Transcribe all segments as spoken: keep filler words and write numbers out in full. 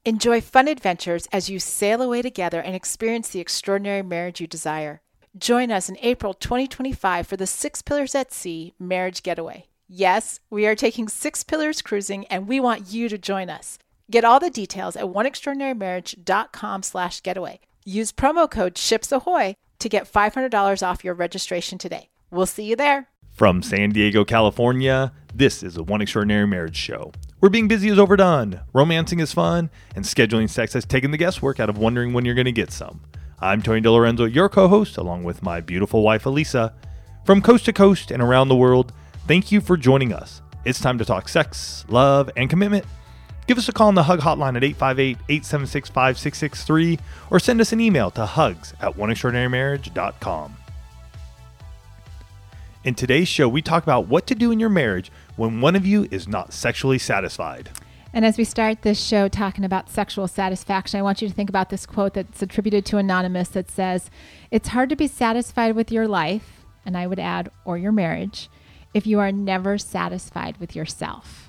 Enjoy fun adventures as you sail away together and experience the extraordinary marriage you desire. Join us in April twenty twenty-five for the Six Pillars at Sea Marriage Getaway. Yes, we are taking Six Pillars cruising, and we want you to join us. Get all the details at oneextraordinarymarriage.com slash getaway. Use promo code SHIPSAHOY to get five hundred dollars off your registration today. We'll see you there. From San Diego, California, this is the One Extraordinary Marriage Show. Where being busy is overdone, romancing is fun, and scheduling sex has taken the guesswork out of wondering when you're going to get some. I'm Tony DeLorenzo, your co-host, along with my beautiful wife, Elisa. From coast to coast and around the world, thank you for joining us. It's time to talk sex, love, and commitment. Give us a call on the Hug Hotline at eight five eight, eight seven six, five six six three or send us an email to hugs at one extraordinary marriage dot com. In today's show, we talk about what to do in your marriage when one of you is not sexually satisfied. And as we start this show talking about sexual satisfaction, I want you to think about this quote that's attributed to Anonymous that says, "It's hard to be satisfied with your life," and I would add, or your marriage, "if you are never satisfied with yourself."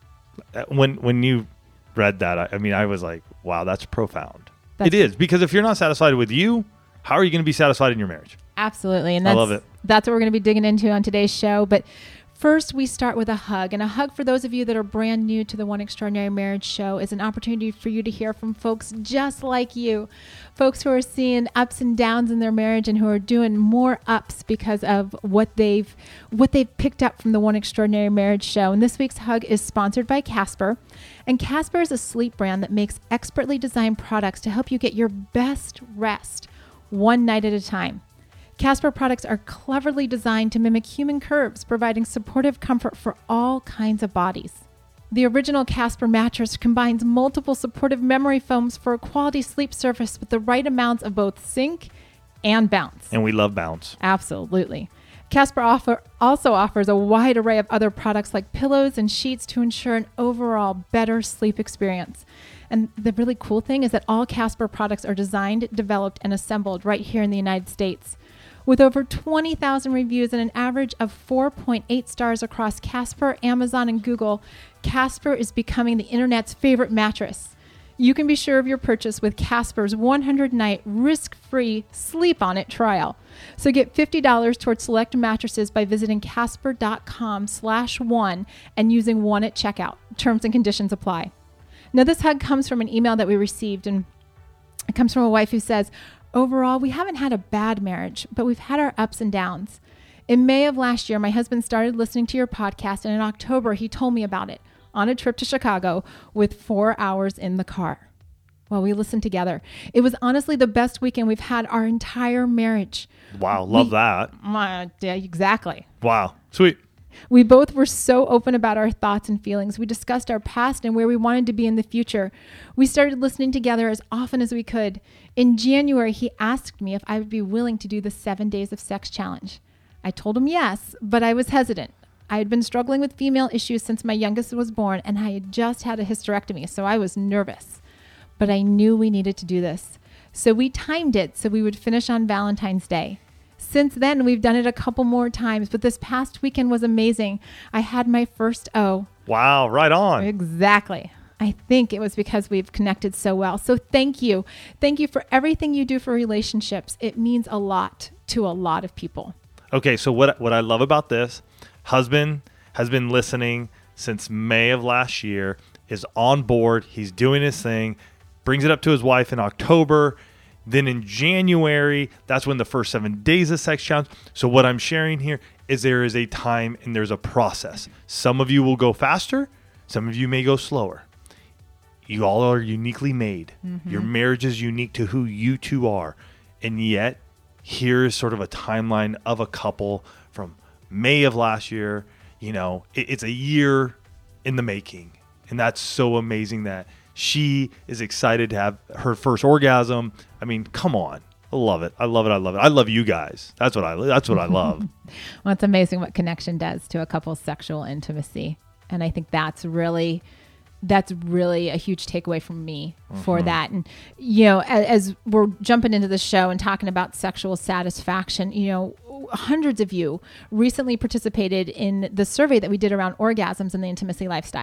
When when you read that, I, I mean, I was like, wow, that's profound. That's it is, because if you're not satisfied with you, how are you going to be satisfied in your marriage? Absolutely. And that's, I love it. That's what we're going to be digging into on today's show. But first, we start with a hug. And a hug, for those of you that are brand new to the One Extraordinary Marriage Show, is an opportunity for you to hear from folks just like you. Folks who are seeing ups and downs in their marriage and who are doing more ups because of what they've what they've picked up from the One Extraordinary Marriage Show. And this week's hug is sponsored by Casper. And Casper is a sleep brand that makes expertly designed products to help you get your best rest one night at a time. Casper products are cleverly designed to mimic human curves, providing supportive comfort for all kinds of bodies. The original Casper mattress combines multiple supportive memory foams for a quality sleep surface with the right amounts of both sink and bounce. And we love bounce. Absolutely. Casper offer, also offers a wide array of other products like pillows and sheets to ensure an overall better sleep experience. And the really cool thing is that all Casper products are designed, developed, and assembled right here in the United States. With over twenty thousand reviews and an average of four point eight stars across Casper, Amazon, and Google, Casper is becoming the internet's favorite mattress. You can be sure of your purchase with Casper's one hundred night risk-free Sleep On It trial. So get fifty dollars towards select mattresses by visiting casper.com slash one and using one at checkout. Terms and conditions apply. Now, this hug comes from an email that we received, and it comes from a wife who says, "Overall, we haven't had a bad marriage, but we've had our ups and downs. In May of last year, my husband started listening to your podcast, and in October, he told me about it on a trip to Chicago with four hours in the car while we listened together. It was honestly the best weekend we've had our entire marriage." Wow, love we, that. Uh, yeah, exactly. Wow, sweet. We both were so open about our thoughts and feelings. We discussed our past and where we wanted to be in the future. We started listening together as often as we could. In January, he asked me if I would be willing to do the seven days of sex challenge. I told him yes, but I was hesitant. I had been struggling with female issues since my youngest was born, and I had just had a hysterectomy, so I was nervous. But I knew we needed to do this. So we timed it so we would finish on Valentine's Day. Since then, we've done it a couple more times, but this past weekend was amazing. I had my first O. Wow, right on. Exactly. I think it was because we've connected so well. So thank you. Thank you for everything you do for relationships. It means a lot to a lot of people. Okay, so what what I love about this, husband has been listening since May of last year, is on board, he's doing his thing, brings it up to his wife in October. Then in January, that's when the first seven days of sex challenge. So what I'm sharing here is there is a time and there's a process. Some of you will go faster. Some of you may go slower. You all are uniquely made. Mm-hmm. Your marriage is unique to who you two are. And yet, here is sort of a timeline of a couple from May of last year. You know, it, it's a year in the making. And that's so amazing that she is excited to have her first orgasm. I mean, come on. I love it. I love it. I love it. I love you guys. That's what I that's what I love. Well, it's amazing what connection does to a couple's sexual intimacy. And I think that's really that's really a huge takeaway from me mm-hmm. for that. And, you know, as, as we're jumping into the show and talking about sexual satisfaction, you know, hundreds of you recently participated in the survey that we did around orgasms and the intimacy lifestyle.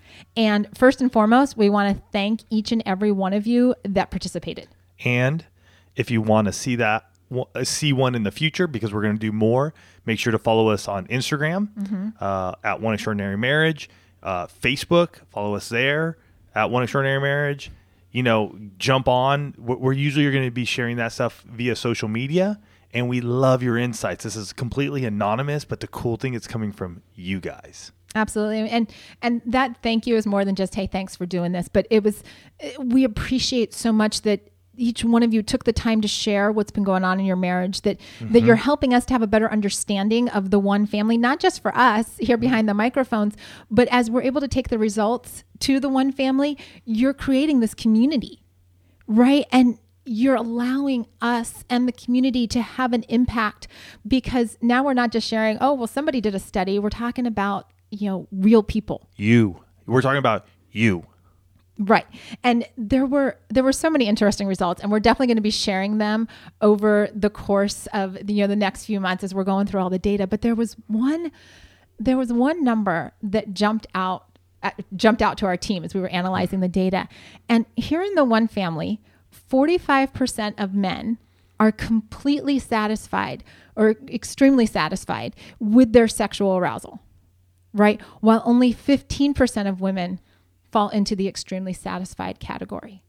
And first and foremost, we want to thank each and every one of you that participated. And if you want to see that, see one in the future, because we're going to do more, make sure to follow us on Instagram mm-hmm. uh, at One Extraordinary Marriage, uh, Facebook, follow us there at One Extraordinary Marriage. You know, jump on. We're usually going to be sharing that stuff via social media, and we love your insights. This is completely anonymous, but the cool thing is coming from you guys. Absolutely. And and that thank you is more than just, hey, thanks for doing this. But it was, we appreciate so much that each one of you took the time to share what's been going on in your marriage, that, mm-hmm. that you're helping us to have a better understanding of the one family, not just for us here behind the microphones, but as we're able to take the results to the one family, you're creating this community, right? And you're allowing us and the community to have an impact, because now we're not just sharing, oh, well, somebody did a study. We're talking about, you know, real people. You. We're talking about you. Right. And there were there were so many interesting results, and we're definitely going to be sharing them over the course of the, you know, the next few months as we're going through all the data. But there was one there was one number that jumped out uh, jumped out to our team as we were analyzing the data. And here in the one family, forty-five percent of men are completely satisfied or extremely satisfied with their sexual arousal, right? While only fifteen percent of women fall into the extremely satisfied category.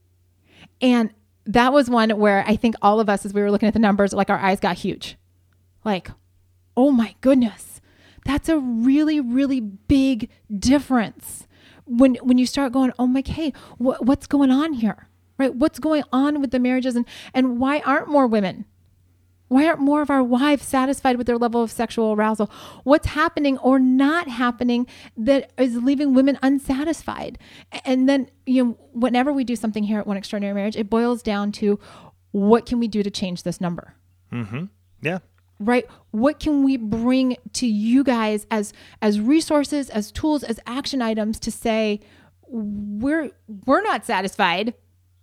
And that was one where I think all of us, as we were looking at the numbers, like our eyes got huge. Like, oh my goodness, that's a really, really big difference. When when you start going, oh my, hey, wh- what's going on here, right? What's going on with the marriages, and, and why aren't more women? Why aren't more of our wives satisfied with their level of sexual arousal? What's happening or not happening that is leaving women unsatisfied? And then, you know, whenever we do something here at One Extraordinary Marriage, it boils down to, what can we do to change this number? Mm-hmm. Yeah. Right? What can we bring to you guys as as resources, as tools, as action items to say, we're we're not satisfied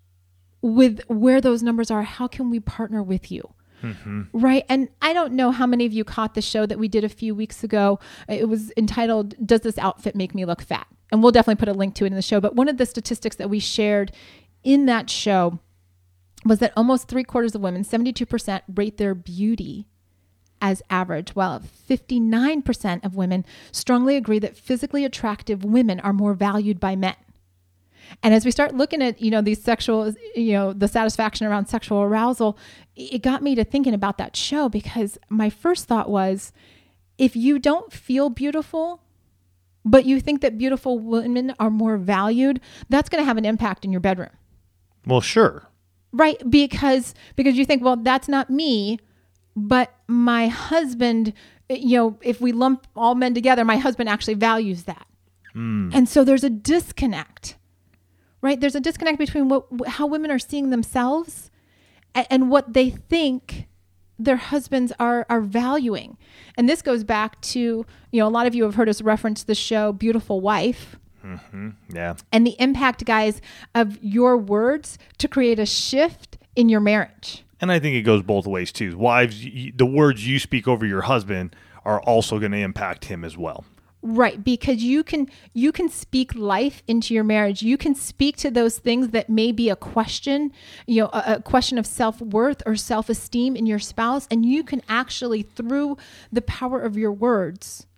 with where those numbers are. How can we partner with you? Mm-hmm. Right. And I don't know how many of you caught the show that we did a few weeks ago. It was entitled, Does This Outfit Make Me Look Fat? And we'll definitely put a link to it in the show. But one of the statistics that we shared in that show was that almost three quarters of women, seventy-two percent, rate their beauty as average, while fifty-nine percent of women strongly agree that physically attractive women are more valued by men. And as we start looking at, you know, these sexual, you know, the satisfaction around sexual arousal, it got me to thinking about that show, because my first thought was, if you don't feel beautiful, but you think that beautiful women are more valued, that's going to have an impact in your bedroom. Well, sure. Right. Because, because you think, well, that's not me, but my husband, you know, if we lump all men together, my husband actually values that. Mm. And so there's a disconnect. Right? There's a disconnect between what how women are seeing themselves and, and what they think their husbands are are valuing. And this goes back to, you know, a lot of you have heard us reference the show Beautiful Wife. Mm-hmm. Yeah. And the impact, guys, of your words to create a shift in your marriage. And I think it goes both ways too. Wives, the words you speak over your husband are also going to impact him as well. Right, because you can you can speak life into your marriage. You can speak to those things that may be a question, you know, a, a question of self-worth or self-esteem in your spouse, and you can actually, through the power of your words,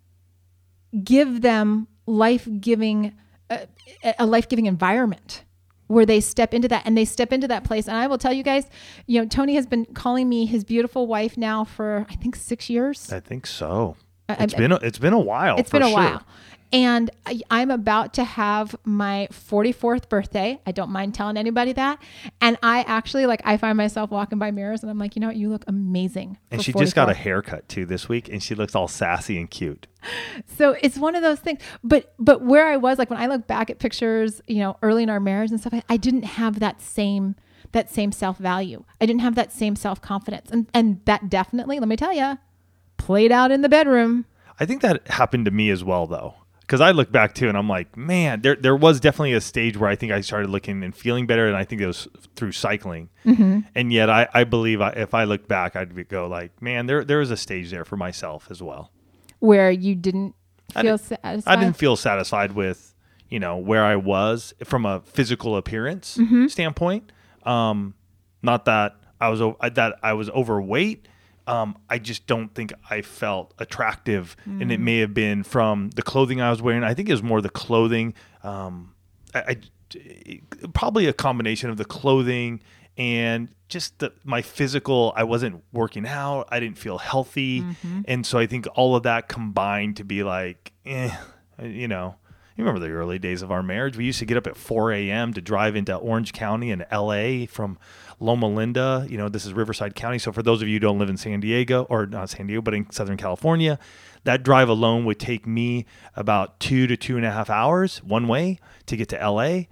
give them life-giving uh, a life-giving environment where they step into that and they step into that place. And I will tell you guys, you know, Tony has been calling me his beautiful wife now for, I think, six years. I think so. It's I, been a, it's been a while. It's been a sure. while. And I, I'm about to have my forty-fourth birthday. I don't mind telling anybody that. And I actually, like, I find myself walking by mirrors and I'm like, you know what? You look amazing. And she forty-four. Just got a haircut too this week, and she looks all sassy and cute. So it's one of those things. But but where I was, like, when I look back at pictures, you know, early in our marriage and stuff, I, I didn't have that same that same self-value. I didn't have that same self-confidence. And and that definitely, let me tell you, played out in the bedroom. I think that happened to me as well, though. Because I look back too and I'm like, man, there there was definitely a stage where I think I started looking and feeling better, and I think it was through cycling. Mm-hmm. And yet I, I believe I, if I look back, I'd go like, man, there there was a stage there for myself as well. Where you didn't feel I didn't, satisfied? I didn't feel satisfied with, you know, where I was from a physical appearance Mm-hmm. standpoint. Um, not that I was o- that I was overweight. Um, I just don't think I felt attractive, mm. and it may have been from the clothing I was wearing. I think it was more the clothing. Um, I, I probably a combination of the clothing and just the, my physical. I wasn't working out. I didn't feel healthy, mm-hmm. and so I think all of that combined to be like, eh, you know. You remember the early days of our marriage? We used to get up at four a.m. to drive into Orange County in L A from Loma Linda. You know, this is Riverside County. So for those of you who don't live in San Diego, or not San Diego, but in Southern California, that drive alone would take me about two to two and a half hours one way to get to L A.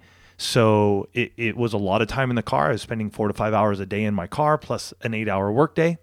So it, it was a lot of time in the car. I was spending four to five hours a day in my car, plus an eight-hour workday,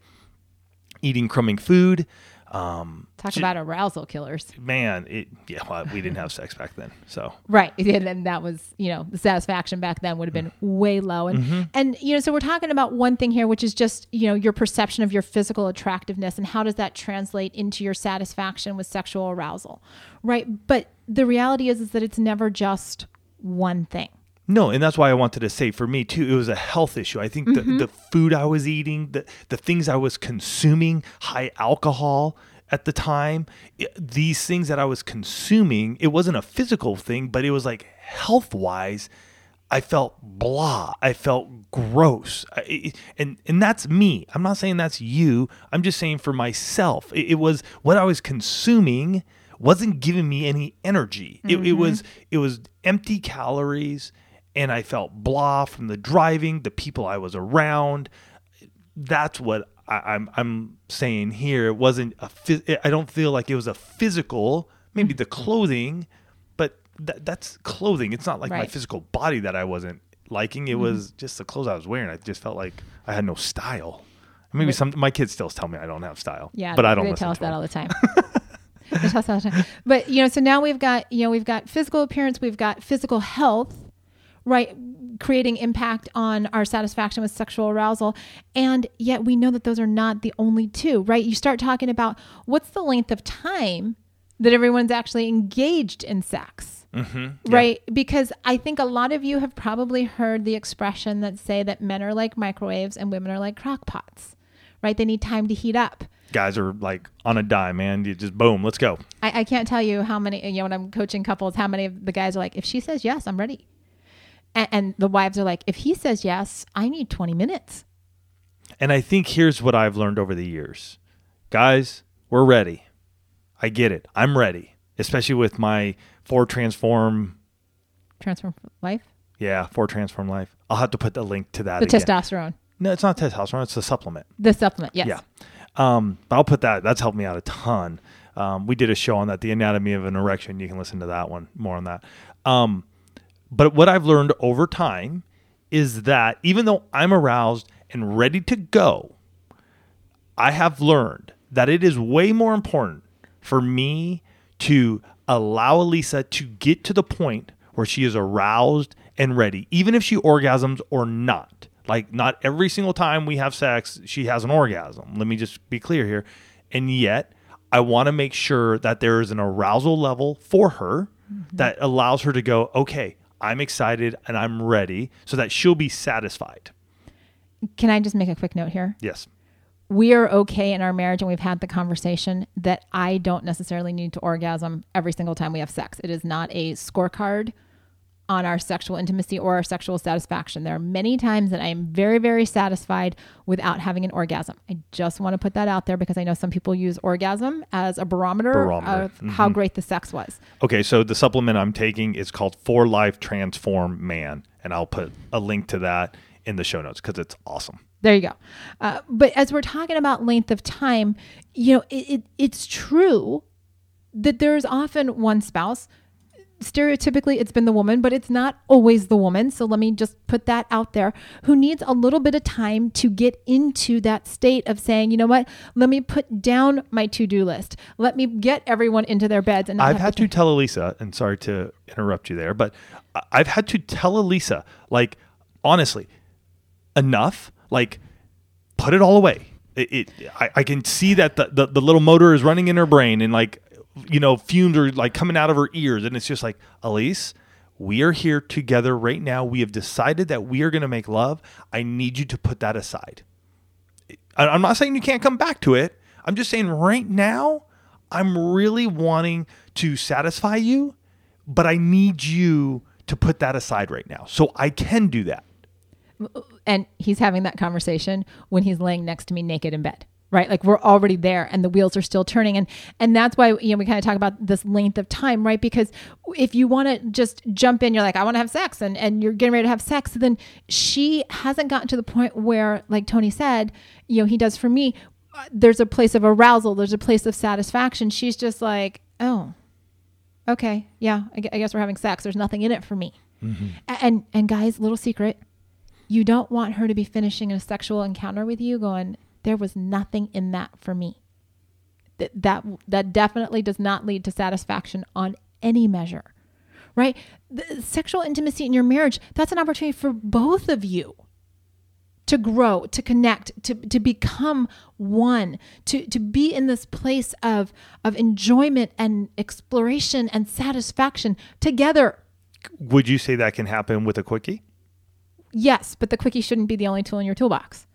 eating crummy food. Um, Talk j- about arousal killers. Man, it yeah, well, we didn't have sex back then, so right, and that was, you know, the satisfaction back then would have been way low, and mm-hmm. and you know, so we're talking about one thing here, which is just, you know, your perception of your physical attractiveness and how does that translate into your satisfaction with sexual arousal, right? But the reality is, is that it's never just one thing. No, and that's why I wanted to say for me too, it was a health issue. I think Mm-hmm. the, the food I was eating, the, the things I was consuming, high alcohol at the time, it, these things that I was consuming, it wasn't a physical thing, but it was like health-wise, I felt blah. I felt gross. I, it, and, and that's me. I'm not saying that's you. I'm just saying for myself. It, it was what I was consuming wasn't giving me any energy. Mm-hmm. It, it was it was empty calories. And I felt blah from the driving, the people I was around. That's what I, I'm I'm saying here. It wasn't a. Phys- I don't feel like it was a physical. Maybe the clothing, but th- that's clothing. It's not like right. my physical body that I wasn't liking. It mm-hmm. was just the clothes I was wearing. I just felt like I had no style. Maybe some my kids still tell me I don't have style. Yeah, but I don't. They listen tell us to that them. all the time. They tell us that all the time. But you know, so now we've got you know we've got physical appearance, we've got physical health. Right, creating impact on our satisfaction with sexual arousal. And yet we know that those are not the only two, right? You start talking about what's the length of time that everyone's actually engaged in sex, mm-hmm. yeah. right? Because I think a lot of you have probably heard the expression that say that men are like microwaves and women are like crock pots, right? They need time to heat up. Guys are like on a dime, man. You just boom, let's go. I, I can't tell you how many, you know, when I'm coaching couples, how many of the guys are like, if she says yes, I'm ready. And the wives are like, if he says yes, I need twenty minutes. And I think here's what I've learned over the years. Guys, we're ready. I get it. I'm ready. Especially with my four Transform. Transform Life? Yeah, four Transform Life. I'll have to put the link to that The again. testosterone. No, it's not testosterone. It's a supplement. The supplement, yes. Yeah. Um, but I'll put that. That's helped me out a ton. Um, we did a show on that, The Anatomy of an Erection. You can listen to that one, more on that. Um But what I've learned over time is that even though I'm aroused and ready to go, I have learned that it is way more important for me to allow Elisa to get to the point where she is aroused and ready, even if she orgasms or not. Like, not every single time we have sex, she has an orgasm. Let me just be clear here. And yet, I want to make sure that there is an arousal level for her mm-hmm. that allows her to go, okay, I'm excited and I'm ready, so that she'll be satisfied. Can I just make a quick note here? Yes. We are okay in our marriage, and we've had the conversation that I don't necessarily need to orgasm every single time we have sex. It is not a scorecard on our sexual intimacy or our sexual satisfaction. There are many times that I am very, very satisfied without having an orgasm. I just want to put that out there because I know some people use orgasm as a barometer, Barometer. of Mm-hmm. how great the sex was. Okay, so the supplement I'm taking is called For Life Transform Man, and I'll put a link to that in the show notes because it's awesome. There you go. Uh, but as we're talking about length of time, you know, it, it, it's true that there's often one spouse. Stereotypically, it's been the woman, but it's not always the woman. So let me just put that out there, who needs a little bit of time to get into that state of saying, you know what, let me put down my to-do list. Let me get everyone into their beds. And not I've have had to, to tell Elisa, and sorry to interrupt you there, but I've had to tell Elisa, like, honestly, enough, like, put it all away. It, it I, I can see that the, the, the little motor is running in her brain, and like, you know, fumes are like coming out of her ears, and it's just like, Elise, we are here together right now. We have decided that we are going to make love. I need you to put that aside. I'm not saying you can't come back to it. I'm just saying right now, I'm really wanting to satisfy you, but I need you to put that aside right now so I can do that. And he's having that conversation when he's laying next to me naked in bed, right? Like we're already there and the wheels are still turning. And, and that's why, you know, we kind of talk about this length of time, right? Because if you want to just jump in, you're like, I want to have sex and, and you're getting ready to have sex. Then she hasn't gotten to the point where, like Tony said, you know, he does for me, there's a place of arousal. There's a place of satisfaction. She's just like, oh, okay. Yeah. I guess we're having sex. There's nothing in it for me. Mm-hmm. And, and guys, little secret, you don't want her to be finishing a sexual encounter with you going, there was nothing in that for me. That, that, that definitely does not lead to satisfaction on any measure, right? The sexual intimacy in your marriage, that's an opportunity for both of you to grow, to connect, to, to become one, to, to be in this place of, of enjoyment and exploration and satisfaction together. Would you say that can happen with a quickie? Yes, but the quickie shouldn't be the only tool in your toolbox.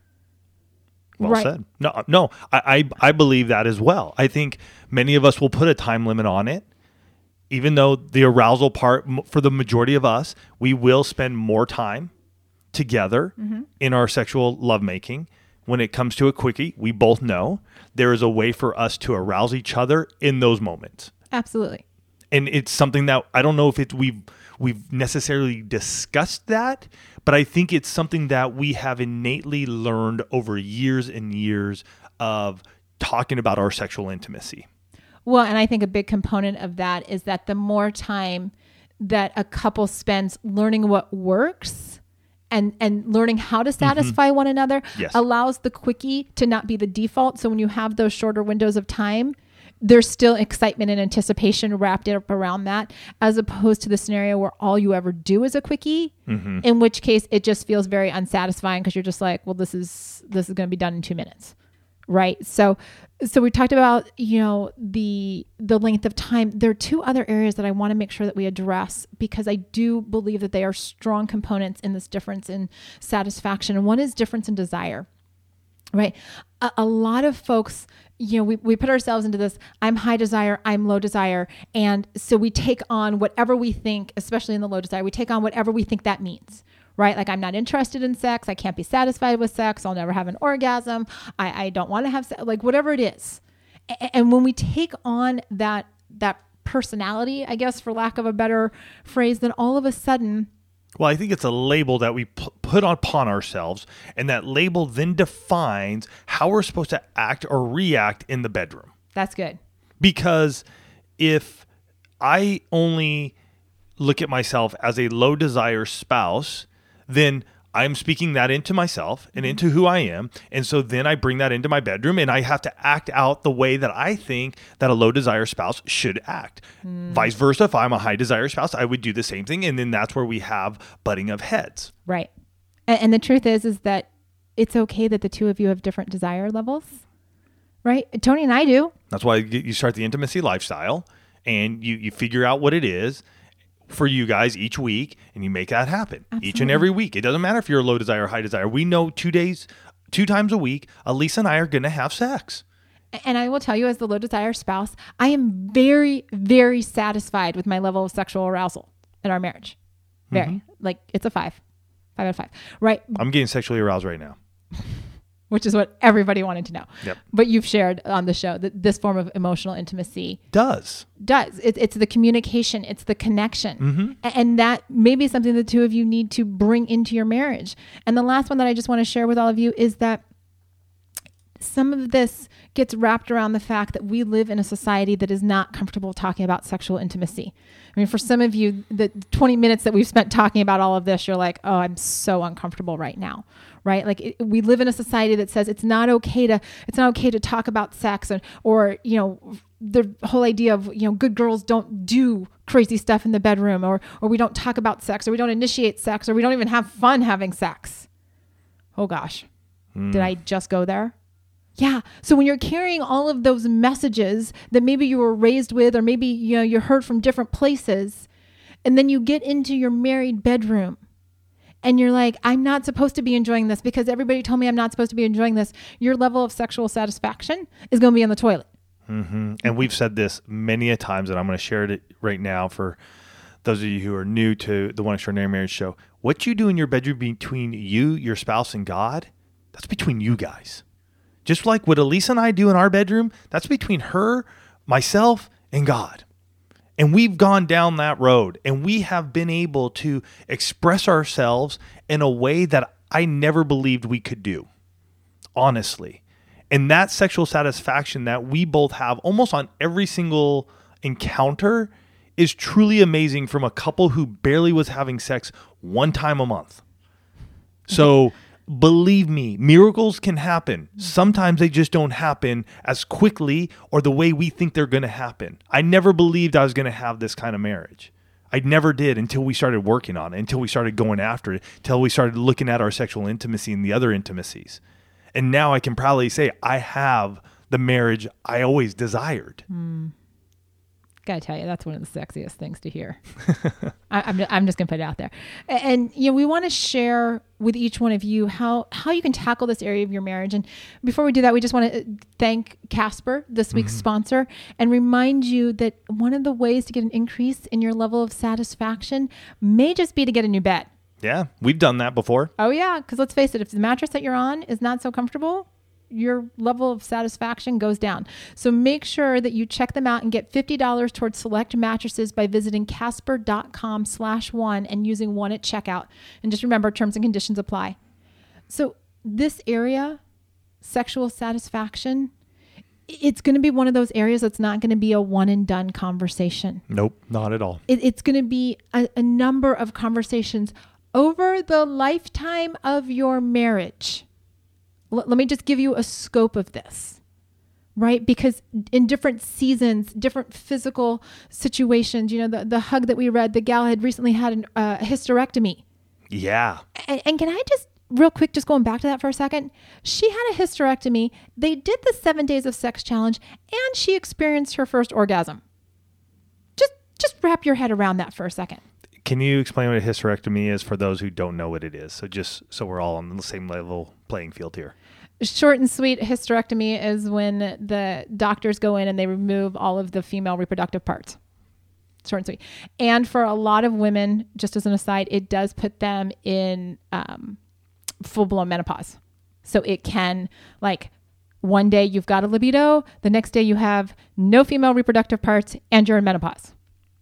Well right. said. No, no, I, I, I believe that as well. I think many of us will put a time limit on it, even though the arousal part, for the majority of us, we will spend more time together mm-hmm. in our sexual lovemaking. When it comes to a quickie, we both know there is a way for us to arouse each other in those moments. Absolutely. And it's something that I don't know if it, we've we've necessarily discussed that, but I think it's something that we have innately learned over years and years of talking about our sexual intimacy. Well, and I think a big component of that is that the more time that a couple spends learning what works and, and learning how to satisfy mm-hmm. one another yes. allows the quickie to not be the default. So when you have those shorter windows of time, there's still excitement and anticipation wrapped up around that, as opposed to the scenario where all you ever do is a quickie, mm-hmm. in which case it just feels very unsatisfying because you're just like, well, this is this is going to be done in two minutes, right? So, so we talked about, you know, the the length of time. There are two other areas that I want to make sure that we address because I do believe that they are strong components in this difference in satisfaction, and one is difference in desire. Right. A, a lot of folks, you know, we, we put ourselves into this, I'm high desire, I'm low desire. And so we take on whatever we think, especially in the low desire, we take on whatever we think that means, right? Like I'm not interested in sex. I can't be satisfied with sex. I'll never have an orgasm. I, I don't want to have sex, like whatever it is. A- and when we take on that, that personality, I guess, for lack of a better phrase, then all of a sudden, well, I think it's a label that we p- put upon ourselves, and that label then defines how we're supposed to act or react in the bedroom. That's good. Because if I only look at myself as a low desire spouse, then I'm speaking that into myself and into who I am. And so then I bring that into my bedroom and I have to act out the way that I think that a low desire spouse should act. Mm. Vice versa, if I'm a high desire spouse, I would do the same thing. And then that's where we have butting of heads. Right. And, and the truth is, is that it's okay that the two of you have different desire levels, right? Tony and I do. That's why you start the intimacy lifestyle and you, you figure out what it is for you guys each week, and you make that happen. Absolutely. Each and every week. It doesn't matter if you're a low desire or high desire. We know two days, two times a week, Elisa and I are going to have sex. And I will tell you, as the low desire spouse, I am very, very satisfied with my level of sexual arousal in our marriage. Very. Mm-hmm. Like, it's a five. Five out of five. Right? I'm getting sexually aroused right now. Which is what everybody wanted to know. Yep. But you've shared on the show that this form of emotional intimacy does. Does. It, it's the communication. It's the connection. Mm-hmm. And that may be something the two of you need to bring into your marriage. And the last one that I just want to share with all of you is that some of this gets wrapped around the fact that we live in a society that is not comfortable talking about sexual intimacy. I mean, for some of you, the twenty minutes that we've spent talking about all of this, you're like, oh, I'm so uncomfortable right now, right? Like it, we live in a society that says it's not okay to, it's not okay to talk about sex, and, or, you know, the whole idea of, you know, good girls don't do crazy stuff in the bedroom, or, or we don't talk about sex, or we don't initiate sex, or we don't even have fun having sex. Oh gosh. Mm. Did I just go there? Yeah. So when you're carrying all of those messages that maybe you were raised with, or maybe, you know, you heard from different places, And then you get into your married bedroom and you're like, I'm not supposed to be enjoying this because everybody told me I'm not supposed to be enjoying this. Your level of sexual satisfaction is going to be on the toilet. Mm-hmm. And we've said this many a times, and I'm going to share it right now for those of you who are new to the One Extraordinary Marriage Show. What you do in your bedroom between you, your spouse, and God, that's between you guys. Just like what Elisa and I do in our bedroom, that's between her, myself, and God. And we've gone down that road, and we have been able to express ourselves in a way that I never believed we could do, honestly. And that sexual satisfaction that we both have almost on every single encounter is truly amazing from a couple who barely was having sex one time a month. So believe me, miracles can happen. Sometimes they just don't happen as quickly or the way we think they're going to happen. I never believed I was going to have this kind of marriage. I never did until we started working on it, until we started going after it, until we started looking at our sexual intimacy and the other intimacies. And now I can proudly say I have the marriage I always desired. Mm. Gotta tell you, that's one of the sexiest things to hear. I, I'm, I'm just gonna put it out there. And, and you know, we want to share with each one of you how how you can tackle this area of your marriage. And before we do that, we just want to thank Casper, this week's mm-hmm. sponsor, and remind you that one of the ways to get an increase in your level of satisfaction may just be to get a new bed. Yeah, we've done that before. Oh, yeah, because let's face it, if the mattress that you're on is not so comfortable, your level of satisfaction goes down. So make sure that you check them out and get fifty dollars towards select mattresses by visiting casper.com slash one and using one at checkout. And just remember, terms and conditions apply. So this area, sexual satisfaction, it's going to be one of those areas that's not going to be a one and done conversation. Nope, not at all. It, it's going to be a, a number of conversations over the lifetime of your marriage. L- let me just give you a scope of this, right? Because in different seasons, different physical situations, you know, the, the hug that we read, the gal had recently had an, uh, a hysterectomy. Yeah. And, and can I just, real quick, just going back to that for a second, she had a hysterectomy. They did the seven days of sex challenge and she experienced her first orgasm. Just, just wrap your head around that for a second. Can you explain what a hysterectomy is for those who don't know what it is? So just so we're all on the same level playing field here. Short and sweet, hysterectomy is when the doctors go in and they remove all of the female reproductive parts. Short and sweet. And for a lot of women, just as an aside, it does put them in um, full-blown menopause. So it can, like, one day you've got a libido, the next day you have no female reproductive parts, and you're in menopause.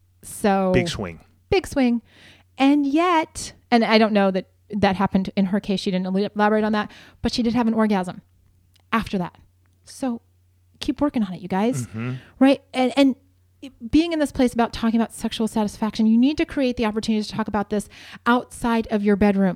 So big swing. Big swing. And yet, and I don't know that that happened in her case. She didn't elaborate on that, but she did have an orgasm after that. So keep working on it, you guys. Mm-hmm. Right? And, and being in this place about talking about sexual satisfaction, you need to create the opportunity to talk about this outside of your bedroom.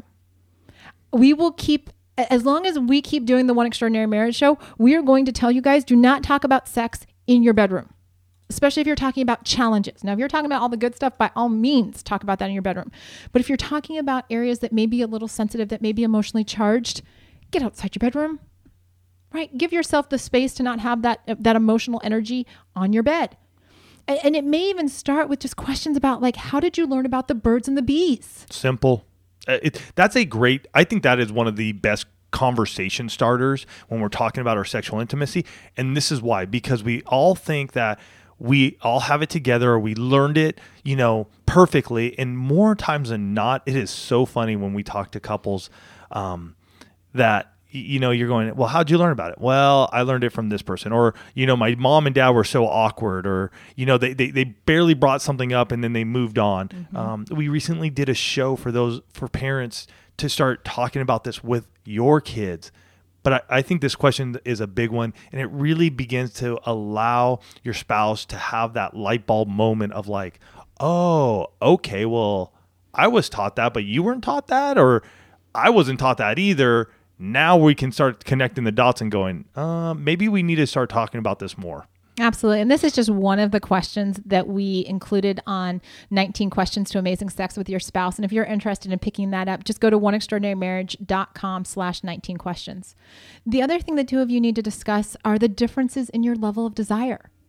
We will keep, as long as we keep doing the One Extraordinary Marriage Show, we are going to tell you guys, do not talk about sex in your bedroom. Especially if you're talking about challenges. Now, if you're talking about all the good stuff, by all means, talk about that in your bedroom. But if you're talking about areas that may be a little sensitive, that may be emotionally charged, get outside your bedroom, right? Give yourself the space to not have that, that emotional energy on your bed. And, and it may even start with just questions about, like, how did you learn about the birds and the bees? Simple. Uh, it, that's a great, I think that is one of the best conversation starters when we're talking about our sexual intimacy. And this is why, because we all think that we all have it together or we learned it, you know, perfectly. And more times than not, it is so funny when we talk to couples um, that, you know, you're going, well, how'd you learn about it? Well, I learned it from this person. Or, you know, my mom and dad were so awkward, or, you know, they, they, they barely brought something up and then they moved on. Mm-hmm. Um, we recently did a show for those, for parents to start talking about this with your kids. But I, I think this question is a big one, and it really begins to allow your spouse to have that light bulb moment of like, oh, okay, well, I was taught that, but you weren't taught that, or I wasn't taught that either. Now we can start connecting the dots and going, uh, maybe we need to start talking about this more. Absolutely. And this is just one of the questions that we included on nineteen Questions to Amazing Sex with Your Spouse. And if you're interested in picking that up, just go to oneextraordinarymarriage.com slash 19 questions. The other thing the two of you need to discuss are the differences in your level of desire.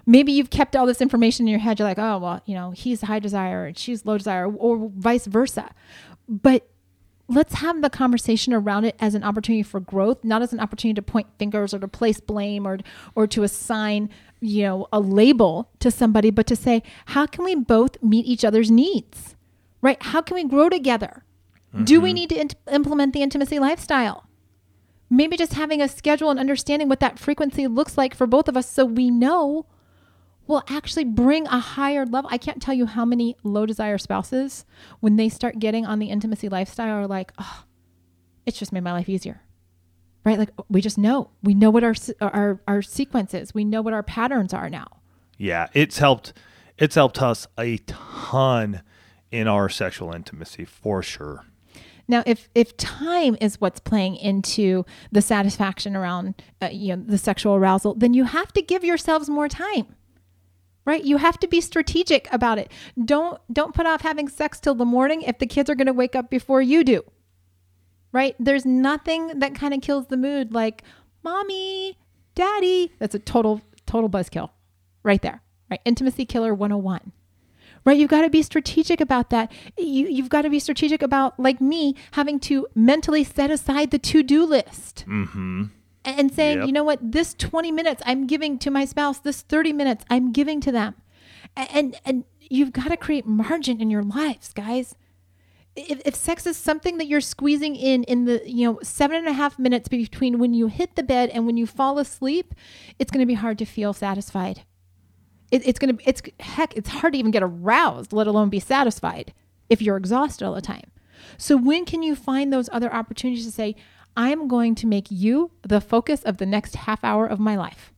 Maybe you've kept all this information in your head. You're like, oh, well, you know, he's high desire and she's low desire, or vice versa. But let's have the conversation around it as an opportunity for growth, not as an opportunity to point fingers or to place blame or, or to assign, you know, a label to somebody, but to say, how can we both meet each other's needs, right? How can we grow together? Mm-hmm. Do we need to in- implement the intimacy lifestyle? Maybe just having a schedule and understanding what that frequency looks like for both of us so we know will actually bring a higher level. I can't tell you how many low desire spouses, when they start getting on the intimacy lifestyle, are like, oh, it's just made my life easier, right? Like we just know, we know what our, our, our sequence is. We know what our patterns are now. Yeah. It's helped, it's helped us a ton in our sexual intimacy for sure. Now, if if time is what's playing into the satisfaction around uh, you know the sexual arousal, then you have to give yourselves more time, right? You have to be strategic about it. Don't don't put off having sex till the morning if the kids are going to wake up before you do, right? There's nothing that kind of kills the mood like mommy, daddy. That's a total total buzzkill, right there, right? Intimacy killer one oh one. Right? You've got to be strategic about that. You, you've got to be strategic about, like me, having to mentally set aside the to-do list mm-hmm. and saying, yep. you know what, this twenty minutes I'm giving to my spouse, this thirty minutes I'm giving to them. And, and, and you've got to create margin in your lives, guys. If, if sex is something that you're squeezing in, in the, you know, seven and a half minutes between when you hit the bed and when you fall asleep, it's going to be hard to feel satisfied. It, it's going to, it's heck, it's hard to even get aroused, let alone be satisfied if you're exhausted all the time. So when can you find those other opportunities to say, I'm going to make you the focus of the next half hour of my life?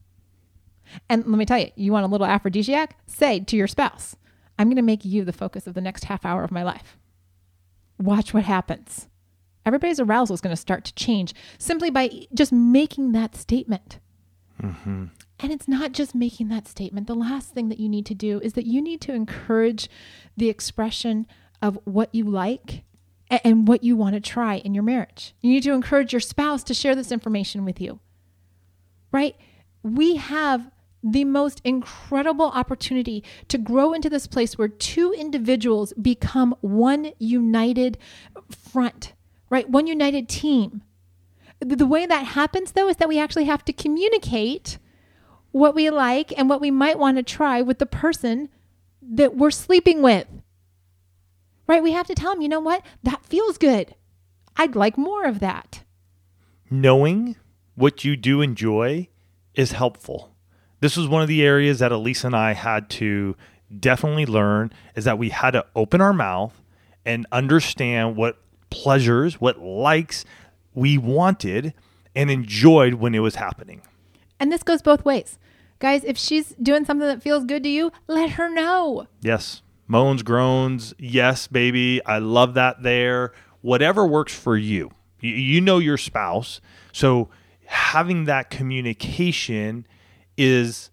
And let me tell you, you want a little aphrodisiac? Say to your spouse, I'm going to make you the focus of the next half hour of my life. Watch what happens. Everybody's arousal is going to start to change simply by just making that statement. Mm-hmm. And it's not just making that statement. The last thing that you need to do is that you need to encourage the expression of what you like and, and what you want to try in your marriage. You need to encourage your spouse to share this information with you, right? We have the most incredible opportunity to grow into this place where two individuals become one united front, right? One united team. The, the way that happens, though, is that we actually have to communicate what we like and what we might want to try with the person that we're sleeping with, right? We have to tell them, you know what? That feels good. I'd like more of that. Knowing what you do enjoy is helpful. This was one of the areas that Elisa and I had to definitely learn, is that we had to open our mouth and understand what pleasures, what likes we wanted and enjoyed when it was happening. And this goes both ways. Guys, if she's doing something that feels good to you, let her know. Yes. Moans, groans. Yes, baby. I love that there. Whatever works for you. You, you know your spouse. So having that communication is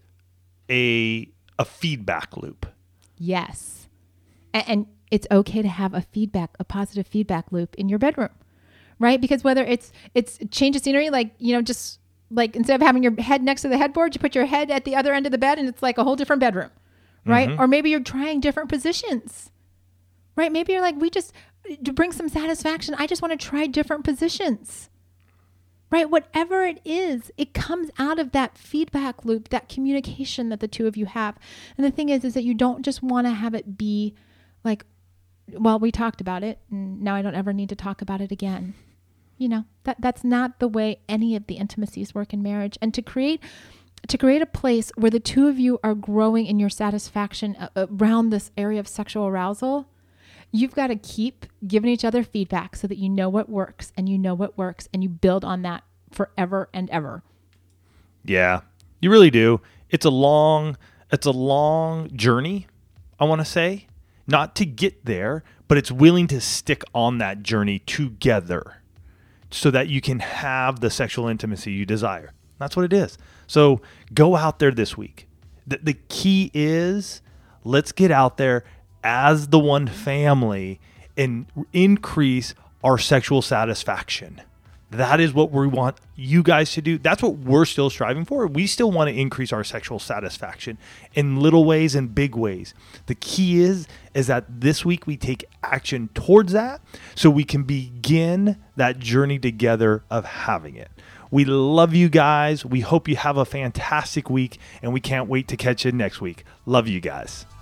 a a feedback loop. Yes. And, and it's okay to have a feedback, a positive feedback loop in your bedroom, right? Because whether it's it's change of scenery, like, you know, just like instead of having your head next to the headboard, you put your head at the other end of the bed and it's like a whole different bedroom, right? Mm-hmm. Or maybe you're trying different positions, right? Maybe you're like, we just, to bring some satisfaction, I just want to try different positions, right? Whatever it is, it comes out of that feedback loop, that communication that the two of you have. And the thing is, is that you don't just want to have it be like, well, we talked about it and now I don't ever need to talk about it again. You know, that that's not the way any of the intimacies work in marriage. And to create to create a place where the two of you are growing in your satisfaction around this area of sexual arousal, you've got to keep giving each other feedback so that you know what works and you know what works and you build on that forever and ever. Yeah, you really do. It's a long, it's a long journey, I want to say, not to get there, but it's willing to stick on that journey together, so that you can have the sexual intimacy you desire. That's what it is. So go out there this week. The, the key is, let's get out there as the one family and increase our sexual satisfaction. That is what we want you guys to do. That's what we're still striving for. We still want to increase our sexual satisfaction in little ways and big ways. The key is, is that this week we take action towards that so we can begin that journey together of having it. We love you guys. We hope you have a fantastic week, and we can't wait to catch you next week. Love you guys.